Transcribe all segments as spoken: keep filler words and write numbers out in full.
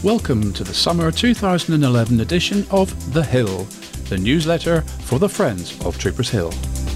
Welcome to the summer two thousand eleven edition of The Hill, the newsletter for the friends of Troopers Hill.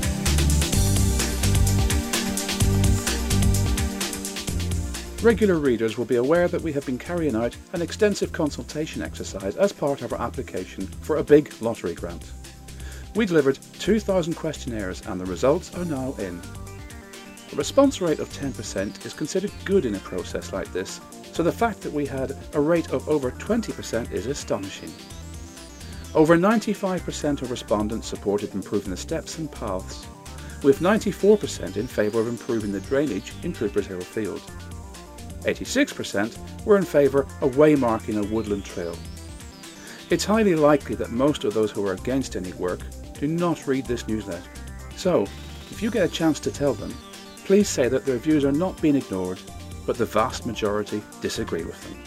Regular readers will be aware that we have been carrying out an extensive consultation exercise as part of our application for a big lottery grant. We delivered two thousand questionnaires and the results are now in. A response rate of ten percent is considered good in a process like this, so the fact that we had a rate of over twenty percent is astonishing. Over ninety-five percent of respondents supported improving the steps and paths, with ninety-four percent in favour of improving the drainage in Troopers Hill Field. eighty-six percent were in favour of waymarking a woodland trail. It's highly likely that most of those who are against any work do not read this newsletter. So, if you get a chance to tell them, please say that their views are not being ignored, but the vast majority disagree with them.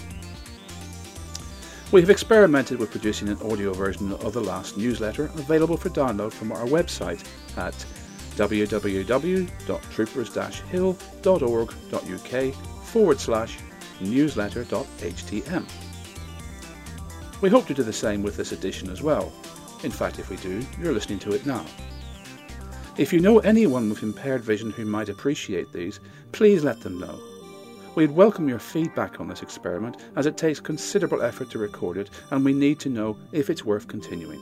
We have experimented with producing an audio version of the last newsletter available for download from our website at w w w dot troopers dash hill dot org dot u k forward slash newsletter dot h t m. We hope to do the same with this edition as well. In fact, if we do, you're listening to it now. If you know anyone with impaired vision who might appreciate these, please let them know. We'd welcome your feedback on this experiment, as it takes considerable effort to record it and we need to know if it's worth continuing.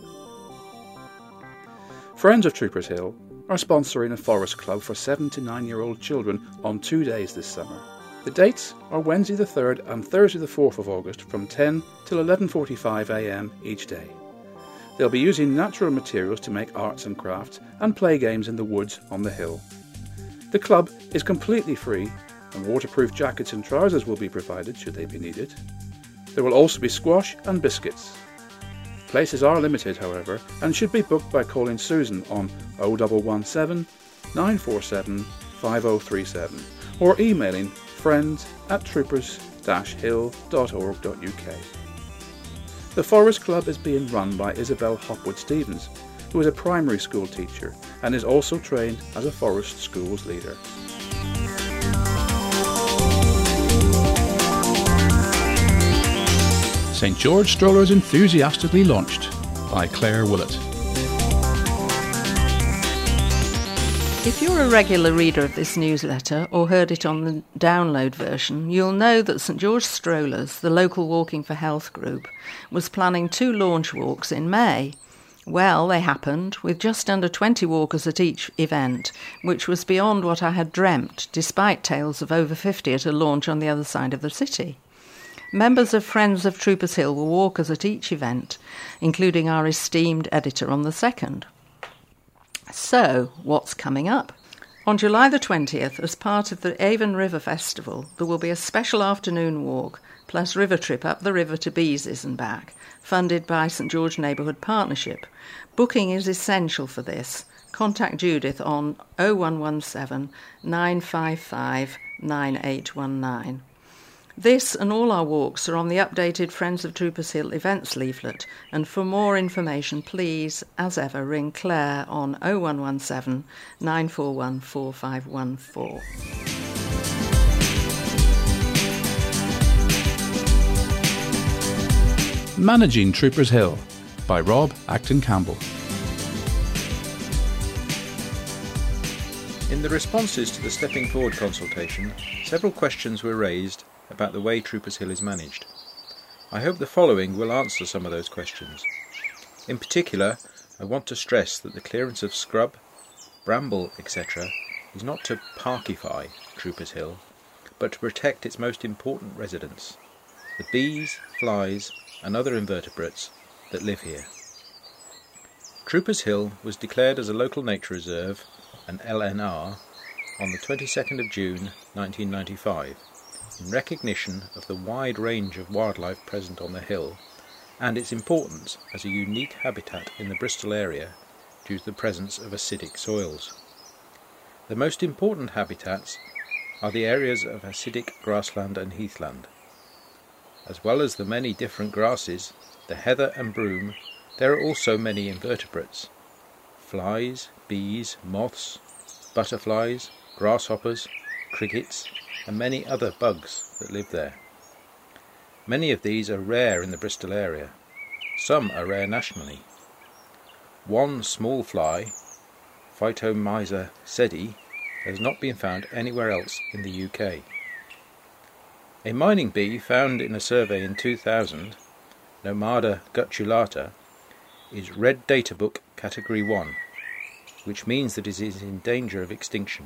Friends of Troopers Hill are sponsoring a forest club for seven to nine year old children on two days this summer. The dates are Wednesday the third and Thursday the fourth of August from ten till eleven forty-five a m each day. They'll be using natural materials to make arts and crafts and play games in the woods on the hill. The club is completely free and waterproof jackets and trousers will be provided should they be needed. There will also be squash and biscuits. Places are limited, however, and should be booked by calling Susan on oh one one seven, nine four seven, five oh three seven or emailing friends at troopers dash hill dot org dot u k. The Forest Club is being run by Isabel Hopwood-Stevens, who is a primary school teacher and is also trained as a Forest Schools leader. Saint George Strollers enthusiastically launched by Claire Willett. If you're a regular reader of this newsletter or heard it on the download version, you'll know that Saint George Strollers, the local Walking for Health group, was planning two launch walks in May. Well, they happened, with just under twenty walkers at each event, which was beyond what I had dreamt, despite tales of over fifty at a launch on the other side of the city. Members of Friends of Troopers Hill were walkers at each event, including our esteemed editor on the second. So, what's coming up? On July the twentieth, as part of the Avon River Festival, there will be a special afternoon walk, plus river trip up the river to Beeses and back, funded by Saint George Neighbourhood Partnership. Booking is essential for this. Contact Judith on oh one one seven, nine five five, nine eight one nine. This and all our walks are on the updated Friends of Troopers Hill events leaflet, and for more information please, as ever, ring Claire on oh one one seven, nine four one, four five one four. Managing Troopers Hill by Rob Acton-Campbell. In the responses to the Stepping Forward consultation, several questions were raised about the way Troopers Hill is managed. I hope the following will answer some of those questions. In particular, I want to stress that the clearance of scrub, bramble, et cetera is not to parkify Troopers Hill, but to protect its most important residents, the bees, flies and other invertebrates that live here. Troopers Hill was declared as a local nature reserve, an L N R, on the twenty-second of June nineteen ninety-five, in recognition of the wide range of wildlife present on the hill and its importance as a unique habitat in the Bristol area due to the presence of acidic soils. The most important habitats are the areas of acidic grassland and heathland. As well as the many different grasses, the heather and broom, there are also many invertebrates: flies, bees, moths, butterflies, grasshoppers, crickets, and many other bugs that live there. Many of these are rare in the Bristol area. Some are rare nationally. One small fly, Phytomyza sedi, has not been found anywhere else in the U K. A mining bee found in a survey in two thousand, Nomada gutulata, is Red Data Book Category one, which means that it is in danger of extinction.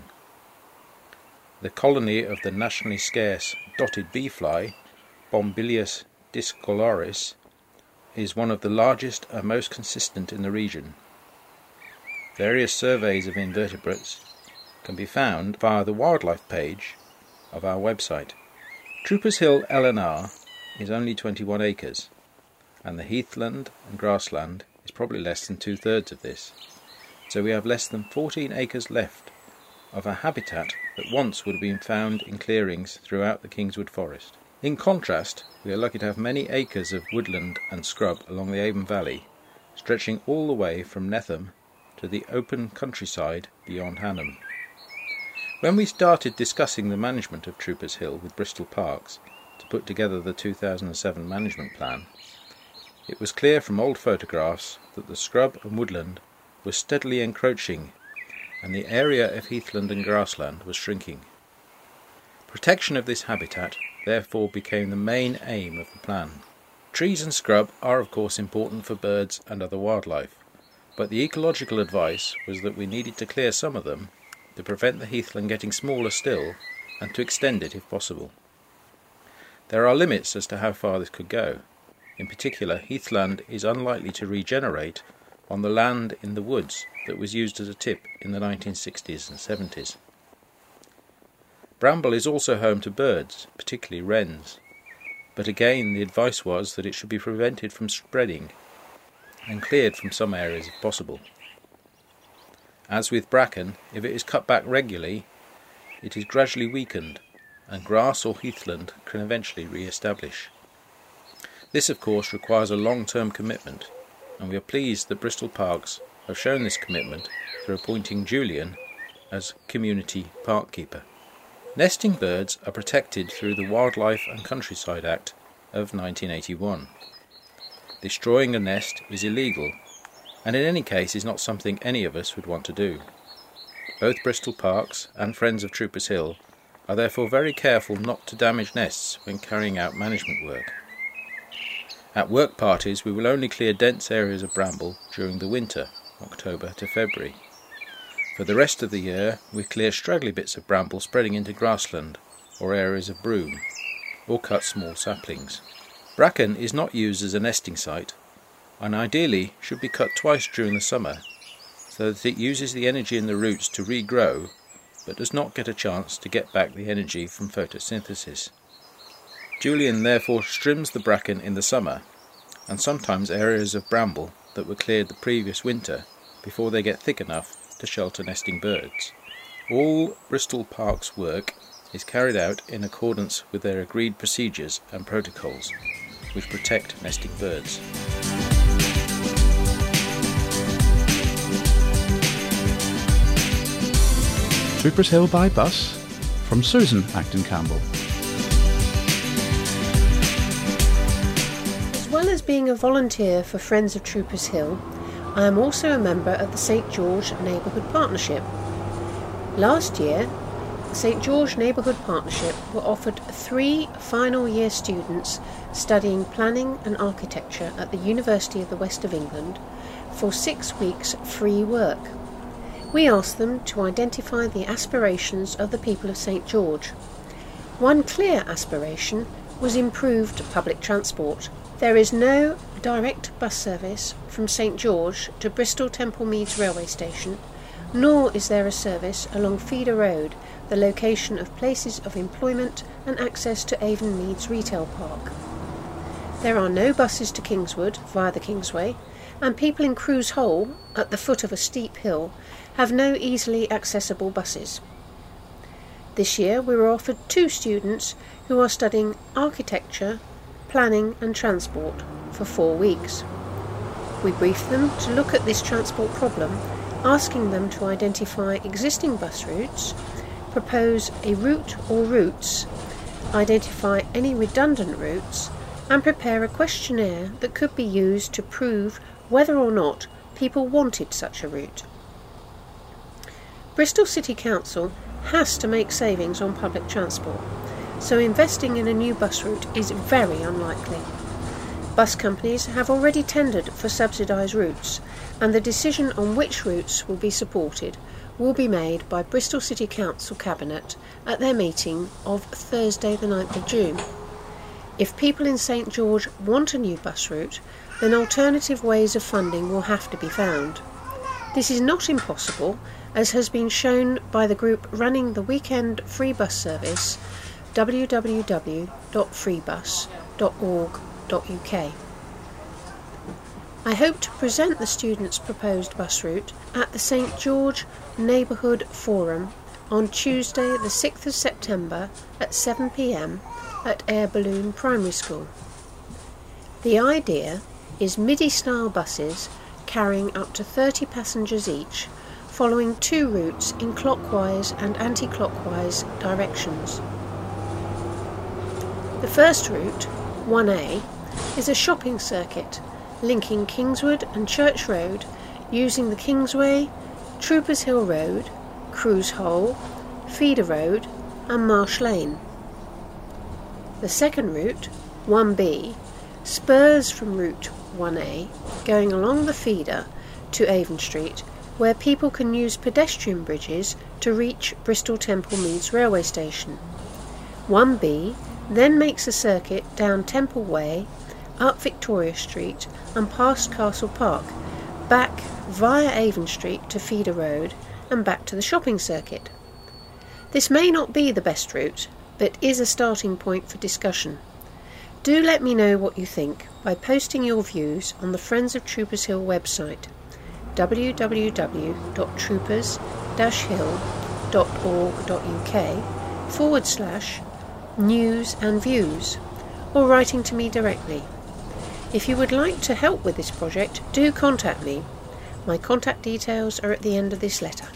The colony of the nationally scarce dotted bee fly, Bombylius discoloris, is one of the largest and most consistent in the region. Various surveys of invertebrates can be found via the wildlife page of our website. Troopers Hill L N R is only twenty-one acres, and the heathland and grassland is probably less than two-thirds of this, so we have less than fourteen acres left of a habitat that once would have been found in clearings throughout the Kingswood Forest. In contrast, we are lucky to have many acres of woodland and scrub along the Avon Valley, stretching all the way from Netham to the open countryside beyond Hanham. When we started discussing the management of Troopers Hill with Bristol Parks to put together the two thousand seven management plan, it was clear from old photographs that the scrub and woodland was steadily encroaching and the area of heathland and grassland was shrinking. Protection of this habitat therefore became the main aim of the plan. Trees and scrub are of course important for birds and other wildlife, but the ecological advice was that we needed to clear some of them to prevent the heathland getting smaller still and to extend it if possible. There are limits as to how far this could go. In particular, heathland is unlikely to regenerate on the land in the woods that was used as a tip in the nineteen sixties and seventies. Bramble is also home to birds, particularly wrens, but again the advice was that it should be prevented from spreading and cleared from some areas if possible. As with bracken, if it is cut back regularly, it is gradually weakened, and grass or heathland can eventually re-establish. This of course requires a long-term commitment, and we are pleased that Bristol Parks have shown this commitment through appointing Julian as Community Park Keeper. Nesting birds are protected through the Wildlife and Countryside Act of nineteen eighty-one. Destroying a nest is illegal, and in any case is not something any of us would want to do. Both Bristol Parks and Friends of Troopers Hill are therefore very careful not to damage nests when carrying out management work. At work parties we will only clear dense areas of bramble during the winter, October to February. For the rest of the year we clear straggly bits of bramble spreading into grassland or areas of broom, or cut small saplings. Bracken is not used as a nesting site, and ideally should be cut twice during the summer, so that it uses the energy in the roots to regrow, but does not get a chance to get back the energy from photosynthesis. Julian therefore trims the bracken in the summer, and sometimes areas of bramble that were cleared the previous winter before they get thick enough to shelter nesting birds. All Bristol Parks work is carried out in accordance with their agreed procedures and protocols, which protect nesting birds. Troopers Hill by bus, from Susan Acton Campbell. As well as being a volunteer for Friends of Troopers Hill, I am also a member of the Saint George Neighbourhood Partnership. Last year, the Saint George Neighbourhood Partnership were offered three final year students studying planning and architecture at the University of the West of England for six weeks free work. We asked them to identify the aspirations of the people of Saint George. One clear aspiration was improved public transport. There is no direct bus service from Saint George to Bristol Temple Meads railway station, nor is there a service along Feeder Road, the location of places of employment and access to Avon Meads retail park. There are no buses to Kingswood via the Kingsway, and people in Crews Hole, at the foot of a steep hill, have no easily accessible buses. This year we were offered two students who are studying architecture, planning and transport for four weeks. We briefed them to look at this transport problem, asking them to identify existing bus routes, propose a route or routes, identify any redundant routes, and prepare a questionnaire that could be used to prove whether or not people wanted such a route. Bristol City Council has to make savings on public transport, so investing in a new bus route is very unlikely. Bus companies have already tendered for subsidised routes, and the decision on which routes will be supported will be made by Bristol City Council Cabinet at their meeting of Thursday the ninth of June. If people in St George want a new bus route, then alternative ways of funding will have to be found. This is not impossible, as has been shown by the group running the weekend free bus service, w w w dot freebus dot org dot u k. I hope to present the students' proposed bus route at the St George Neighbourhood Forum on Tuesday the sixth of September at seven p m at Air Balloon Primary School. The idea is midi-style buses carrying up to thirty passengers each, following two routes in clockwise and anti-clockwise directions. The first route, one A, is a shopping circuit linking Kingswood and Church Road using the Kingsway, Troopers Hill Road, Cruise Hole, Feeder Road and Marsh Lane. The second route, one B, spurs from route one A, going along the feeder to Avon Street, where people can use pedestrian bridges to reach Bristol Temple Meads railway station. one B then makes a circuit down Temple Way, up Victoria Street and past Castle Park, back via Avon Street to Feeder Road and back to the shopping circuit. This may not be the best route, but is a starting point for discussion. Do let me know what you think by posting your views on the Friends of Troopers Hill website, w w w dot troopers dash hill dot org dot u k forward slash news and views, or writing to me directly. If you would like to help with this project, do contact me. My contact details are at the end of this letter.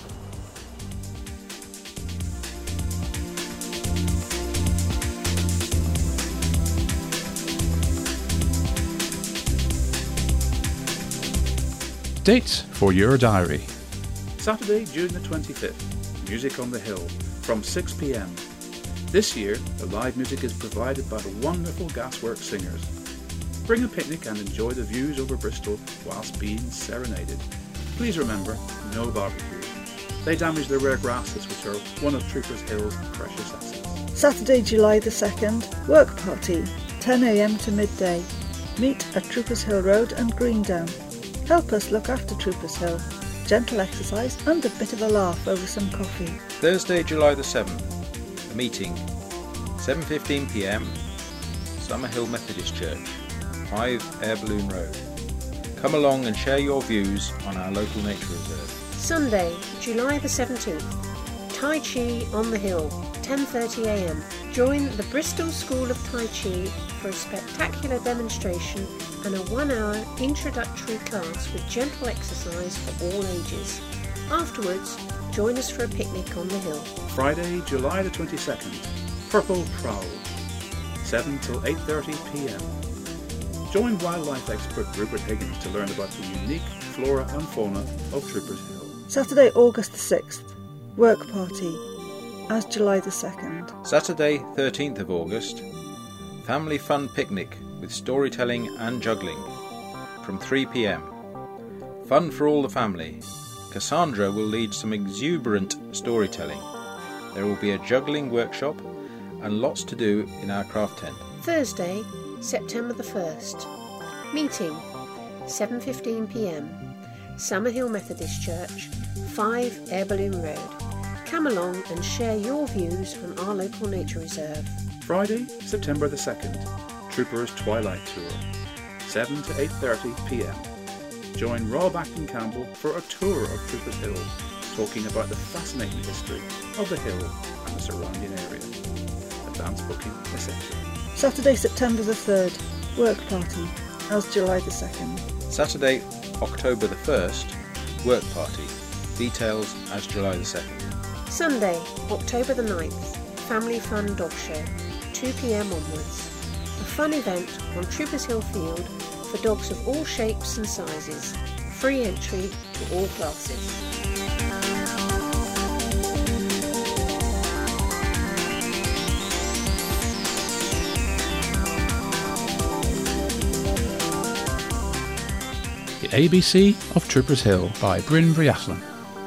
Dates for your diary. Saturday, June the twenty-fifth, Music on the Hill, from six p m. This year, the live music is provided by the wonderful Gasworks singers. Bring a picnic and enjoy the views over Bristol whilst being serenaded. Please remember, no barbecues. They damage the rare grasses which are one of Troopers Hill's precious assets. Saturday, July the second, work party, ten a m to midday. Meet at Troopers Hill Road and Greendown. Help us look after Troopers Hill. Gentle exercise and a bit of a laugh over some coffee. Thursday, July the seventh, a meeting, seven fifteen p m, Summerhill Methodist Church, five Air Balloon Road. Come along and share your views on our local nature reserve. Sunday, July the seventeenth, Tai Chi on the Hill, ten thirty a m. Join the Bristol School of Tai Chi for a spectacular demonstration and a one-hour introductory class with gentle exercise for all ages. Afterwards, join us for a picnic on the hill. Friday, July the twenty-second, Purple Prowl, seven till eight thirty p m. Join wildlife expert Rupert Higgins to learn about the unique flora and fauna of Troopers Hill. Saturday, August the sixth, work party, as July the second. Saturday, thirteenth of August, family fun picnic with storytelling and juggling from three p m. Fun for all the family. Cassandra will lead some exuberant storytelling. There will be a juggling workshop and lots to do in our craft tent. Thursday, September the first. Meeting, seven fifteen p m. Summerhill Methodist Church, five Air Balloon Road. Come along and share your views on our local nature reserve. Friday, September the second, Troopers Twilight Tour, seven to eight thirty p m. Join Rob Acton Campbell for a tour of Troopers Hill, talking about the fascinating history of the hill and the surrounding area. Advance booking essential. Saturday, September the third, work party, as July the second. Saturday, October the first, work party. Details as July the second. Sunday, October the ninth, family fun dog show, two p m onwards. a fun event on Troopers Hill Field for dogs of all shapes and sizes. Free entry to all classes. The A B C of Troopers Hill by Bryn Vriathlon.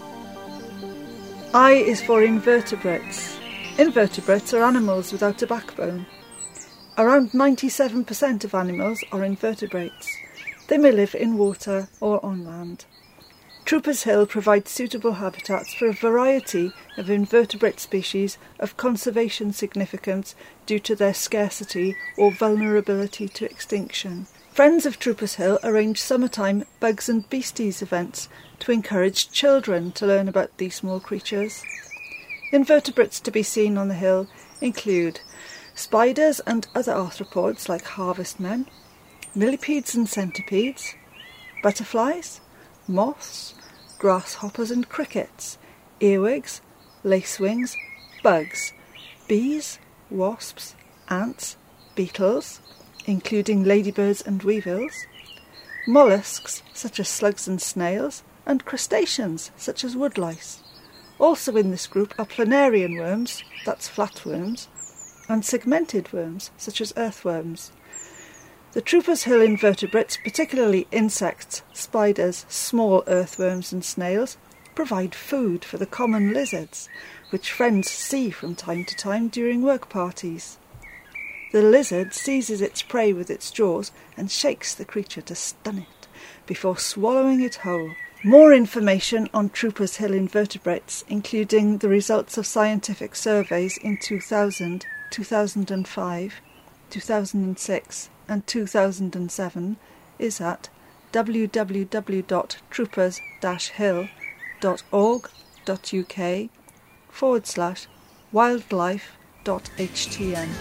I is for invertebrates. Invertebrates are animals without a backbone. Around ninety-seven percent of animals are invertebrates. They may live in water or on land. Troopers Hill provides suitable habitats for a variety of invertebrate species of conservation significance due to their scarcity or vulnerability to extinction. Friends of Troopers Hill arrange summertime Bugs and Beasties events to encourage children to learn about these small creatures. Invertebrates to be seen on the hill include spiders and other arthropods like harvestmen, millipedes and centipedes, butterflies, moths, grasshoppers and crickets, earwigs, lacewings, bugs, bees, wasps, ants, beetles, including ladybirds and weevils, molluscs such as slugs and snails, and crustaceans such as woodlice. Also in this group are planarian worms, that's flatworms, and segmented worms such as earthworms. The Troopers Hill invertebrates, particularly insects, spiders, small earthworms and snails, provide food for the common lizards, which friends see from time to time during work parties. The lizard seizes its prey with its jaws and shakes the creature to stun it, before swallowing it whole. More information on Troopers Hill invertebrates, including the results of scientific surveys in two thousand, two thousand five, two thousand six and two thousand seven, is at w w w dot troopers dash hill dot org dot u k forward slash wildlife dot h t n.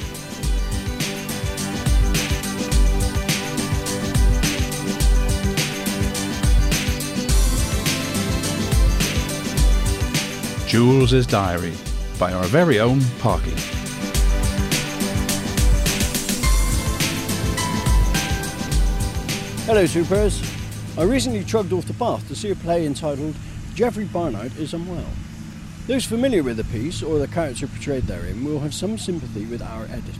Jules' Diary by our very own Parky. Hello troopers. I recently trudged off the path to see a play entitled Geoffrey Barnard is Unwell. Those familiar with the piece or the character portrayed therein will have some sympathy with our editor.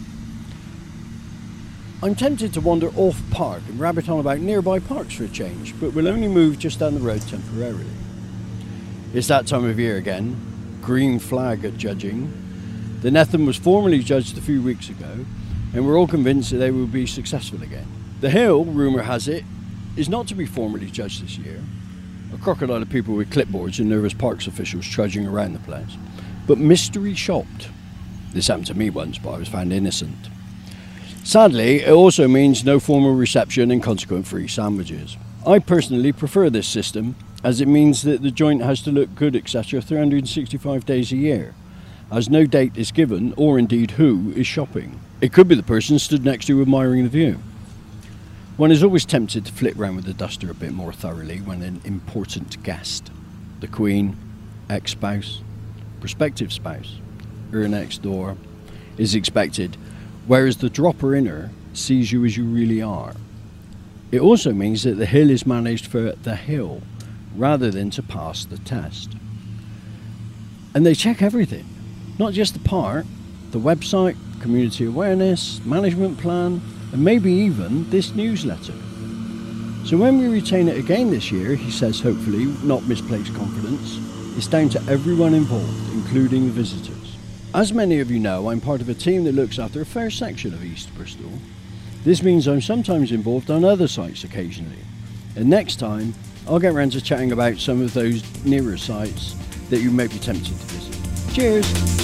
I'm tempted to wander off park and rabbit on about nearby parks for a change, but will only move just down the road temporarily. It's that time of year again, green flag at judging. The Netham was formally judged a few weeks ago, and we're all convinced that they will be successful again. The Hill, rumour has it, is not to be formally judged this year. A crocodile of people with clipboards and nervous parks officials trudging around the place, but mystery shopped. This happened to me once, but I was found innocent. Sadly, it also means no formal reception and consequent free sandwiches. I personally prefer this system, as it means that the joint has to look good, et cetera, three hundred sixty-five days a year, as no date is given, or indeed who is shopping. It could be the person stood next to you admiring the view. One is always tempted to flit round with the duster a bit more thoroughly when an important guest, the Queen, ex-spouse, prospective spouse, her next door, is expected, whereas the dropper inner sees you as you really are. It also means that the Hill is managed for the Hill, rather than to pass the test. And they check everything, not just the part, the website, community awareness, management plan, and maybe even this newsletter. So when we retain it again this year, he says hopefully, not misplaced confidence, it's down to everyone involved, including the visitors. As many of you know, I'm part of a team that looks after a fair section of East Bristol. This means I'm sometimes involved on other sites occasionally, and next time I'll get round to chatting about some of those nearer sites that you may be tempted to visit. Cheers!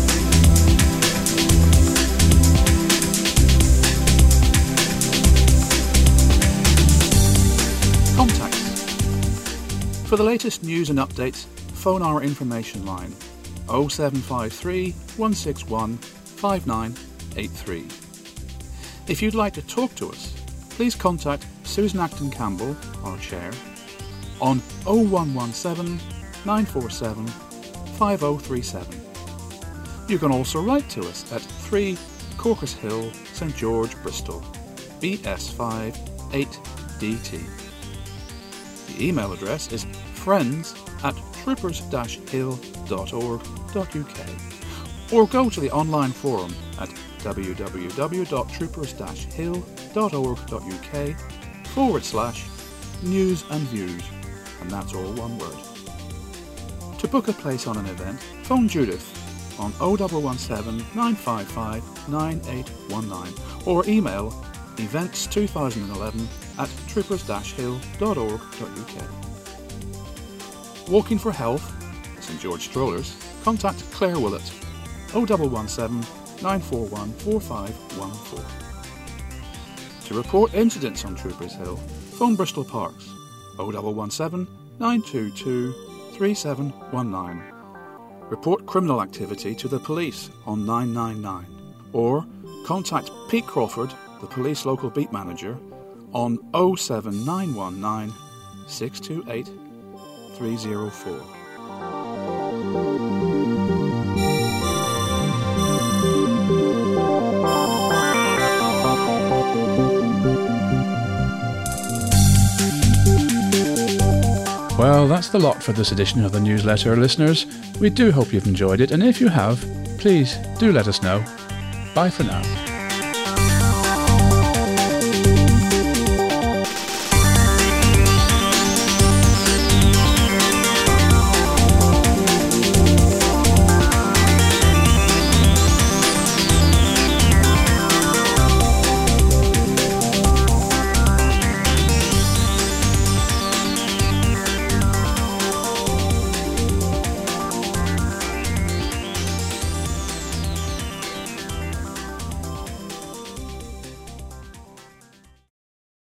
Contact us. For the latest news and updates, phone our information line oh seven five three, one six one, five nine eight three. If you'd like to talk to us, please contact Susan Acton Campbell, our chair, on oh one one seven, nine four seven, five oh three seven. You can also write to us at three Corcus Hill, St George, Bristol, B S five eight D T. The email address is friends at troopers hill dot org dot U K, or go to the online forum at w w w dot troopers hill dot org dot U K forward slash news and views, and that's all one word. To book a place on an event, phone Judith on oh one one seven, nine five five, nine eight one nine or email events twenty eleven at troopers hill dot org dot U K. Walking for Health, St George Strollers, contact Claire Willett oh one one seven, nine four one, four five one four. To report incidents on Troopers Hill, phone Bristol Parks oh one one seven, nine two two, three seven one nine. Report criminal activity to the police on nine nine nine, or contact Pete Crawford, the police local beat manager, on oh seven nine one nine, six two eight, three oh four. Well, that's the lot for this edition of the newsletter, listeners. We do hope you've enjoyed it, and if you have, please do let us know. Bye for now.